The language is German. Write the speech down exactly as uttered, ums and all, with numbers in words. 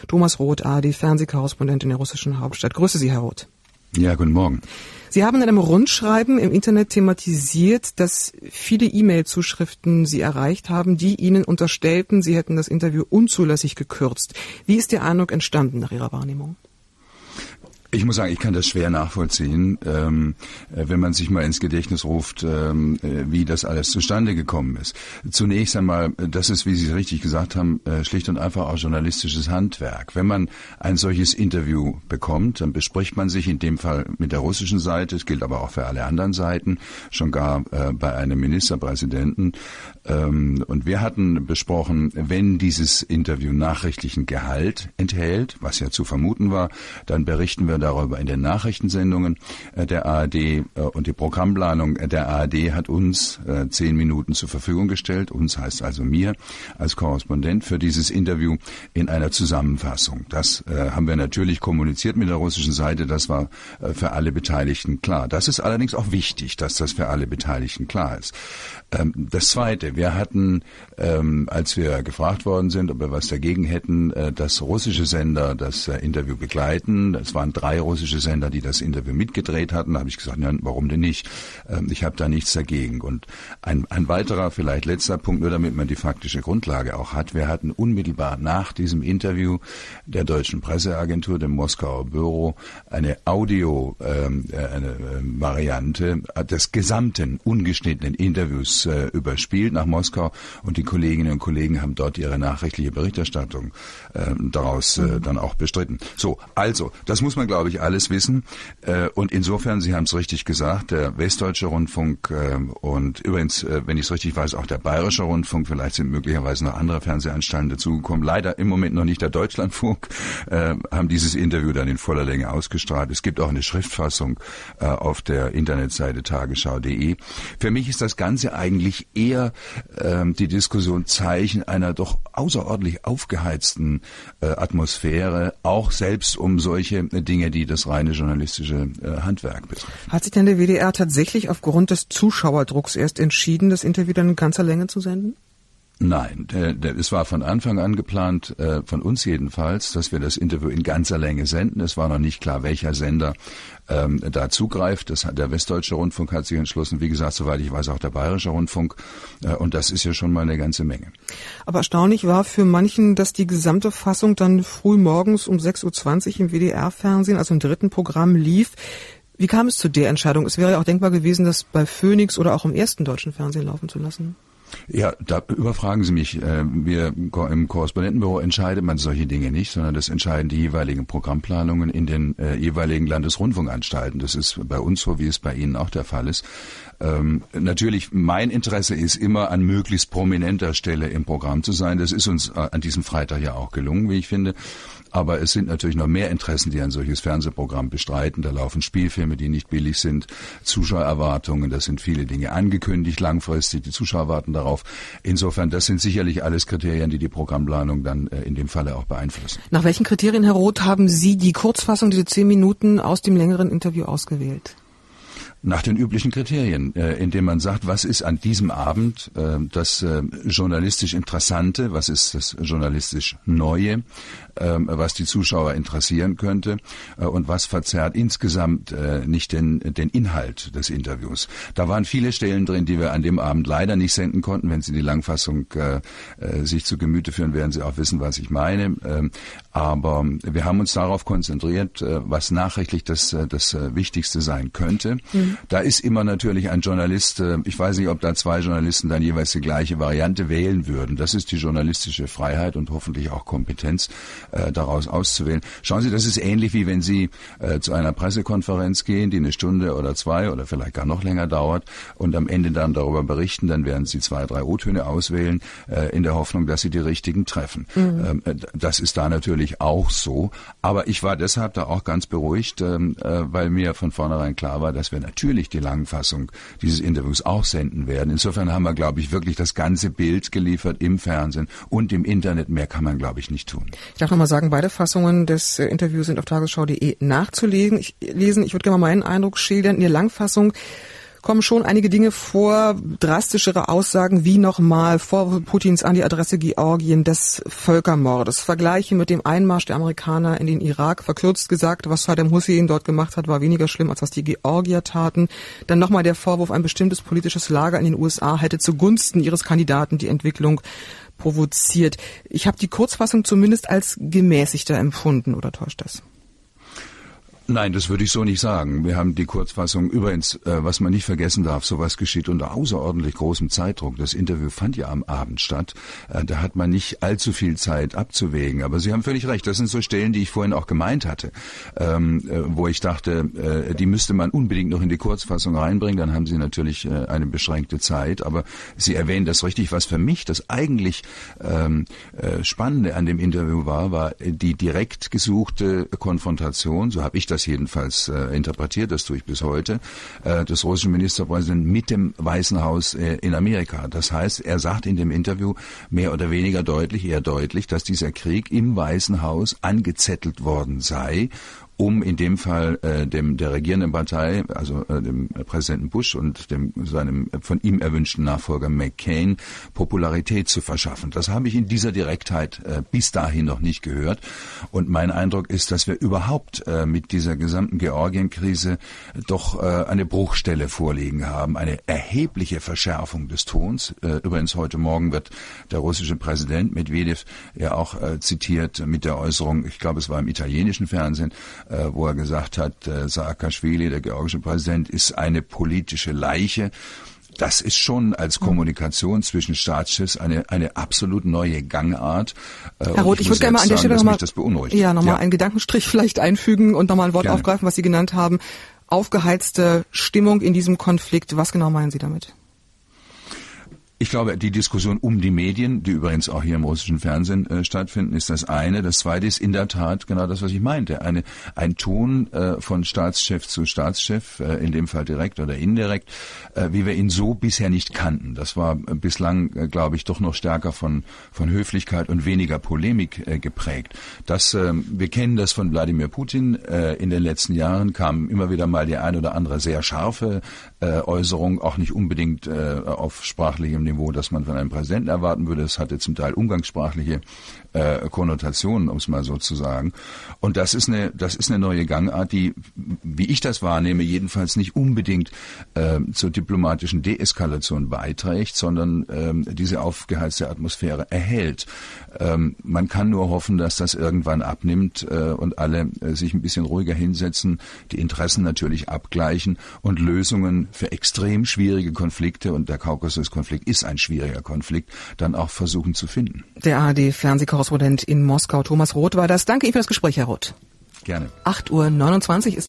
Thomas Roth, A R D-Fernsehkorrespondent in der russischen Hauptstadt. Grüße Sie, Herr Roth. Ja, guten Morgen. Sie haben in einem Rundschreiben im Internet thematisiert, dass viele E-Mail-Zuschriften Sie erreicht haben, die Ihnen unterstellten, Sie hätten das Interview unzulässig gekürzt. Wie ist Ihr Eindruck entstanden nach Ihrer Wahrnehmung? Ich muss sagen, ich kann das schwer nachvollziehen, ähm, wenn man sich mal ins Gedächtnis ruft, ähm, wie das alles zustande gekommen ist. Zunächst einmal, das ist, wie Sie richtig gesagt haben, äh, schlicht und einfach auch journalistisches Handwerk. Wenn man ein solches Interview bekommt, dann bespricht man sich in dem Fall mit der russischen Seite, es gilt aber auch für alle anderen Seiten, schon gar äh, bei einem Ministerpräsidenten. Ähm, und wir hatten besprochen, wenn dieses Interview nachrichtlichen Gehalt enthält, was ja zu vermuten war, dann berichten wir darüber in den Nachrichtensendungen der A R D, und die Programmplanung der A R D hat uns äh, zehn Minuten zur Verfügung gestellt, uns heißt also mir als Korrespondent für dieses Interview in einer Zusammenfassung. Das äh, haben wir natürlich kommuniziert mit der russischen Seite, das war äh, für alle Beteiligten klar. Das ist allerdings auch wichtig, dass das für alle Beteiligten klar ist. Ähm, das Zweite, wir hatten, ähm, als wir gefragt worden sind, ob wir was dagegen hätten, äh, dass russische Sender das äh, Interview begleiten, das waren drei russische Sender, die das Interview mitgedreht hatten. Da habe ich gesagt, ja, warum denn nicht? Ähm, ich habe da nichts dagegen. Und ein, ein weiterer, vielleicht letzter Punkt, nur damit man die faktische Grundlage auch hat. Wir hatten unmittelbar nach diesem Interview der deutschen Presseagentur, dem Moskauer Büro, eine Audio, ähm, eine äh, Variante des gesamten ungeschnittenen Interviews äh, überspielt nach Moskau, und die Kolleginnen und Kollegen haben dort ihre nachrichtliche Berichterstattung äh, daraus äh, dann auch bestritten. So, also, das muss man, glaube ich, alles wissen. Und insofern, Sie haben es richtig gesagt, der Westdeutsche Rundfunk und übrigens, wenn ich es richtig weiß, auch der Bayerische Rundfunk, vielleicht sind möglicherweise noch andere Fernsehanstalten dazugekommen, leider im Moment noch nicht der Deutschlandfunk, haben dieses Interview dann in voller Länge ausgestrahlt. Es gibt auch eine Schriftfassung auf der Internetseite tagesschau punkt de. Für mich ist das Ganze eigentlich eher die Diskussion Zeichen einer doch außerordentlich aufgeheizten Atmosphäre, auch selbst um solche Dinge, die das reine journalistische äh, Handwerk betreffen. Hat sich denn der W D R tatsächlich aufgrund des Zuschauerdrucks erst entschieden, das Interview dann in ganzer Länge zu senden? Nein, der, der, es war von Anfang an geplant, äh, von uns jedenfalls, dass wir das Interview in ganzer Länge senden. Es war noch nicht klar, welcher Sender ähm, da zugreift. Das hat, der Westdeutsche Rundfunk hat sich entschlossen, wie gesagt, soweit ich weiß, auch der Bayerische Rundfunk. Äh, und das ist ja schon mal eine ganze Menge. Aber erstaunlich war für manchen, dass die gesamte Fassung dann früh morgens um sechs Uhr zwanzig im W D R-Fernsehen, also im dritten Programm, lief. Wie kam es zu der Entscheidung? Es wäre ja auch denkbar gewesen, das bei Phoenix oder auch im ersten deutschen Fernsehen laufen zu lassen. Ja, da überfragen Sie mich. Wir im Korrespondentenbüro entscheidet man solche Dinge nicht, sondern das entscheiden die jeweiligen Programmplanungen in den äh, jeweiligen Landesrundfunkanstalten. Das ist bei uns so, wie es bei Ihnen auch der Fall ist. Ähm, natürlich, mein Interesse ist immer, an möglichst prominenter Stelle im Programm zu sein. Das ist uns äh, an diesem Freitag ja auch gelungen, wie ich finde. Aber es sind natürlich noch mehr Interessen, die ein solches Fernsehprogramm bestreiten. Da laufen Spielfilme, die nicht billig sind, Zuschauererwartungen, das sind viele Dinge angekündigt, langfristig, die Zuschauer warten darauf. Insofern, das sind sicherlich alles Kriterien, die die Programmplanung dann äh, in dem Falle auch beeinflussen. Nach welchen Kriterien, Herr Roth, haben Sie die Kurzfassung, diese zehn Minuten aus dem längeren Interview ausgewählt? Nach den üblichen Kriterien, äh, indem man sagt, was ist an diesem Abend äh, das äh, journalistisch Interessante, was ist das journalistisch Neue, äh, was die Zuschauer interessieren könnte äh, und was verzerrt insgesamt äh, nicht den, den Inhalt des Interviews. Da waren viele Stellen drin, die wir an dem Abend leider nicht senden konnten. Wenn Sie die Langfassung äh, äh, sich zu Gemüte führen, werden Sie auch wissen, was ich meine. Ähm, aber wir haben uns darauf konzentriert, äh, was nachrichtlich das, äh, das äh, Wichtigste sein könnte. Mhm. Da ist immer natürlich ein Journalist, ich weiß nicht, ob da zwei Journalisten dann jeweils die gleiche Variante wählen würden. Das ist die journalistische Freiheit und hoffentlich auch Kompetenz, äh, daraus auszuwählen. Schauen Sie, das ist ähnlich wie wenn Sie äh, zu einer Pressekonferenz gehen, die eine Stunde oder zwei oder vielleicht gar noch länger dauert und am Ende dann darüber berichten, dann werden Sie zwei, drei O-Töne auswählen, äh, in der Hoffnung, dass Sie die richtigen treffen. Mhm. Ähm, das ist da natürlich auch so. Aber ich war deshalb da auch ganz beruhigt, äh, weil mir von vornherein klar war, dass wir natürlich natürlich die Langfassung dieses Interviews auch senden werden. Insofern haben wir, glaube ich, wirklich das ganze Bild geliefert im Fernsehen und im Internet. Mehr kann man, glaube ich, nicht tun. Ich darf nochmal sagen, beide Fassungen des Interviews sind auf tagesschau punkt de nachzulesen. Ich, lesen. Ich würde gerne mal meinen Eindruck schildern. In der Langfassung kommen schon einige Dinge vor, drastischere Aussagen wie nochmal Vorwürfe Putins an die Adresse Georgien des Völkermordes. Vergleiche mit dem Einmarsch der Amerikaner in den Irak. Verkürzt gesagt, was Saddam Hussein dort gemacht hat, war weniger schlimm, als was die Georgier taten. Dann nochmal der Vorwurf, ein bestimmtes politisches Lager in den U S A hätte zugunsten ihres Kandidaten die Entwicklung provoziert. Ich habe die Kurzfassung zumindest als gemäßigter empfunden, oder täuscht das? Nein, das würde ich so nicht sagen. Wir haben die Kurzfassung übrigens, äh, was man nicht vergessen darf, sowas geschieht unter außerordentlich großem Zeitdruck. Das Interview fand ja am Abend statt. Äh, da hat man nicht allzu viel Zeit abzuwägen. Aber Sie haben völlig recht. Das sind so Stellen, die ich vorhin auch gemeint hatte, ähm, äh, wo ich dachte, äh, die müsste man unbedingt noch in die Kurzfassung reinbringen. Dann haben Sie natürlich äh, eine beschränkte Zeit. Aber Sie erwähnen das richtig. Was für mich das eigentlich ähm, äh, Spannende an dem Interview war, war die direkt gesuchte Konfrontation. So habe ich das jedenfalls äh, interpretiert, das tue ich bis heute, äh, des russischen Ministerpräsidenten mit dem Weißen Haus äh, in Amerika. Das heißt, er sagt in dem Interview mehr oder weniger deutlich, eher deutlich, dass dieser Krieg im Weißen Haus angezettelt worden sei, um in dem Fall äh, dem der regierenden Partei, also äh, dem äh, Präsidenten Bush und dem seinem äh, von ihm erwünschten Nachfolger McCain Popularität zu verschaffen. Das habe ich in dieser Direktheit äh, bis dahin noch nicht gehört. Und mein Eindruck ist, dass wir überhaupt äh, mit dieser gesamten Georgien-Krise doch äh, eine Bruchstelle vorliegen haben, eine erhebliche Verschärfung des Tons. Äh, übrigens heute Morgen wird der russische Präsident Medvedev ja auch äh, zitiert mit der Äußerung, ich glaube es war im italienischen Fernsehen, wo er gesagt hat, Saakaschwili, der georgische Präsident, ist eine politische Leiche. Das ist schon als Kommunikation zwischen Staatschefs eine eine absolut neue Gangart. Herr Roth, ich, ich würde gerne mal an der Stelle nochmal ja, noch ja. einen Gedankenstrich vielleicht einfügen und nochmal ein Wort gerne aufgreifen, was Sie genannt haben. Aufgeheizte Stimmung in diesem Konflikt. Was genau meinen Sie damit? Ich glaube, die Diskussion um die Medien, die übrigens auch hier im russischen Fernsehen äh, stattfinden, ist das eine. Das zweite ist in der Tat genau das, was ich meinte. Eine, ein Ton äh, von Staatschef zu Staatschef, äh, in dem Fall direkt oder indirekt, äh, wie wir ihn so bisher nicht kannten. Das war äh, bislang, äh, glaube ich, doch noch stärker von, von Höflichkeit und weniger Polemik äh, geprägt. Das, äh, wir kennen das von Wladimir Putin. Äh, in den letzten Jahren kam immer wieder mal die ein oder andere sehr scharfe äh, Äußerung, auch nicht unbedingt äh, auf sprachlichem Niveau, das man von einem Präsidenten erwarten würde. Es hatte zum Teil umgangssprachliche äh, Konnotationen, um es mal so zu sagen. Und das ist eine, das ist eine neue Gangart, die, wie ich das wahrnehme, jedenfalls nicht unbedingt äh, zur diplomatischen Deeskalation beiträgt, sondern ähm, diese aufgeheizte Atmosphäre erhält. Ähm, man kann nur hoffen, dass das irgendwann abnimmt äh, und alle äh, sich ein bisschen ruhiger hinsetzen, die Interessen natürlich abgleichen und Lösungen für extrem schwierige Konflikte, und der Kaukasus-Konflikt ist ein schwieriger Konflikt, dann auch versuchen zu finden. Der A R D-Fernsehkorrespondent in Moskau, Thomas Roth, war das. Danke Ihnen für das Gespräch, Herr Roth. Gerne. acht Uhr neunundzwanzig ist